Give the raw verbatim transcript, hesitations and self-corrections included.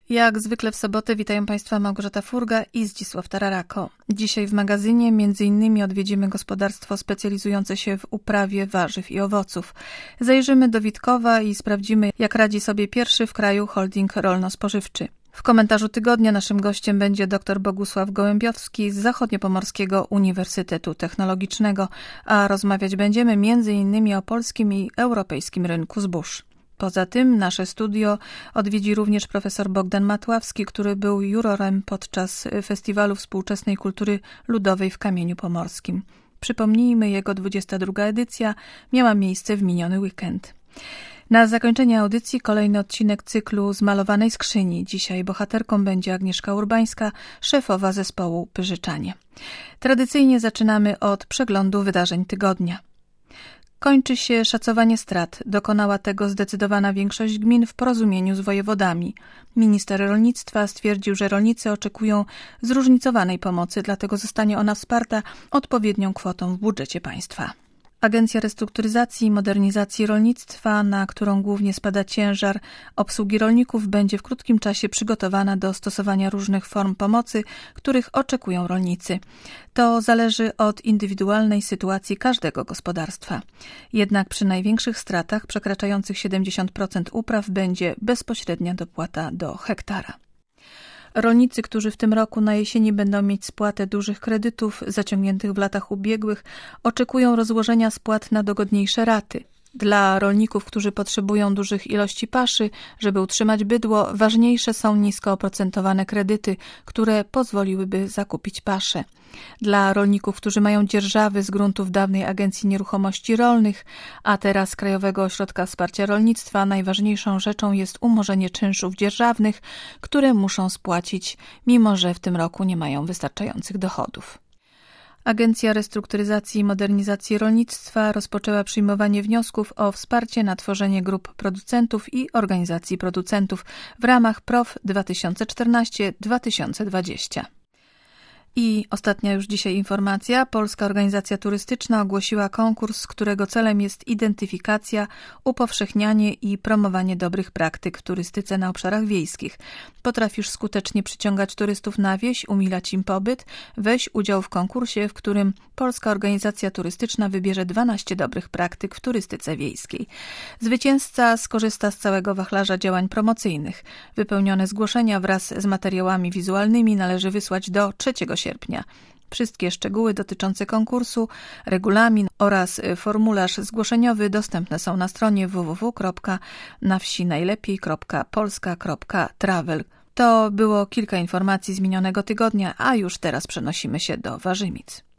Jak zwykle w sobotę witają Państwa Małgorzata Furga i Zdzisław Tararako. Dzisiaj w magazynie między innymi odwiedzimy gospodarstwo specjalizujące się w uprawie warzyw i owoców. Zajrzymy do Witkowa i sprawdzimy, jak radzi sobie pierwszy w kraju holding rolno-spożywczy. W komentarzu tygodnia naszym gościem będzie dr Bogusław Gołębiowski z Zachodniopomorskiego Uniwersytetu Technologicznego, a rozmawiać będziemy między innymi o polskim i europejskim rynku zbóż. Poza tym nasze studio odwiedzi również profesor Bogdan Matławski, który był jurorem podczas Festiwalu Współczesnej Kultury Ludowej w Kamieniu Pomorskim. Przypomnijmy, jego dwudziesta druga edycja miała miejsce w miniony weekend. Na zakończenie audycji kolejny odcinek cyklu Z malowanej skrzyni. Dzisiaj bohaterką będzie Agnieszka Urbańska, szefowa zespołu Pyżyczanie. Tradycyjnie zaczynamy od przeglądu wydarzeń tygodnia. Kończy się szacowanie strat. Dokonała tego zdecydowana większość gmin w porozumieniu z wojewodami. Minister rolnictwa stwierdził, że rolnicy oczekują zróżnicowanej pomocy, dlatego zostanie ona wsparta odpowiednią kwotą w budżecie państwa. Agencja Restrukturyzacji i Modernizacji Rolnictwa, na którą głównie spada ciężar obsługi rolników, będzie w krótkim czasie przygotowana do stosowania różnych form pomocy, których oczekują rolnicy. To zależy od indywidualnej sytuacji każdego gospodarstwa. Jednak przy największych stratach, przekraczających siedemdziesiąt procent upraw, będzie bezpośrednia dopłata do hektara. Rolnicy, którzy w tym roku na jesieni będą mieć spłatę dużych kredytów zaciągniętych w latach ubiegłych, oczekują rozłożenia spłat na dogodniejsze raty. Dla rolników, którzy potrzebują dużych ilości paszy, żeby utrzymać bydło, ważniejsze są nisko oprocentowane kredyty, które pozwoliłyby zakupić paszę. Dla rolników, którzy mają dzierżawy z gruntów dawnej Agencji Nieruchomości Rolnych, a teraz Krajowego Ośrodka Wsparcia Rolnictwa, najważniejszą rzeczą jest umorzenie czynszów dzierżawnych, które muszą spłacić, mimo że w tym roku nie mają wystarczających dochodów. Agencja Restrukturyzacji i Modernizacji Rolnictwa rozpoczęła przyjmowanie wniosków o wsparcie na tworzenie grup producentów i organizacji producentów w ramach P R O W dwa tysiące czternaście do dwa tysiące dwudziestego. I ostatnia już dzisiaj informacja. Polska Organizacja Turystyczna ogłosiła konkurs, którego celem jest identyfikacja, upowszechnianie i promowanie dobrych praktyk w turystyce na obszarach wiejskich. Potrafisz skutecznie przyciągać turystów na wieś, umilać im pobyt? Weź udział w konkursie, w którym Polska Organizacja Turystyczna wybierze dwanaście dobrych praktyk w turystyce wiejskiej. Zwycięzca skorzysta z całego wachlarza działań promocyjnych. Wypełnione zgłoszenia wraz z materiałami wizualnymi należy wysłać do trzeciego sierpnia. Wszystkie szczegóły dotyczące konkursu, regulamin oraz formularz zgłoszeniowy dostępne są na stronie w w w kropka nawsinajlepiej kropka polska kropka travel. To było kilka informacji z minionego tygodnia, a już teraz przenosimy się do Warzymic.